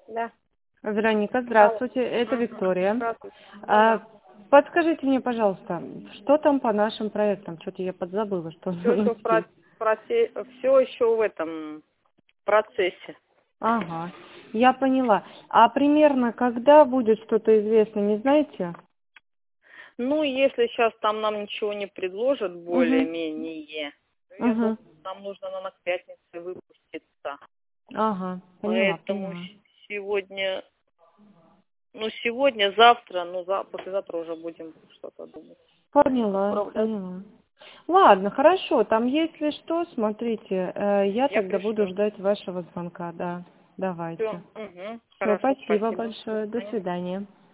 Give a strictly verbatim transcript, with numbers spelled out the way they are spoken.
Да. Вероника, Алло. здравствуйте, это Мгм. Виктория. Здравствуйте. Ну А, да. Подскажите мне, пожалуйста, что там по нашим проектам? Что-то я подзабыла, что Все еще в про... успеть. проце- все еще в этом процессе. Ага, я поняла. А примерно когда будет что-то известно, не знаете? Ну, если сейчас там нам ничего не предложат Угу, более-менее, я думаю, угу. нам нужно на к пятнице выпуститься. Ага, поняла, Поэтому поняла. с- сегодня, ну, сегодня, завтра, ну, за... послезавтра уже будем что-то думать. Поняла, Отправлять. поняла. Ладно, хорошо, там если что, смотрите, э, я Я тогда буду пришлю. ждать вашего звонка, да. Все. Давайте. Угу. Все, Хорошо, спасибо спасибо. До большое, до свидания. свидания.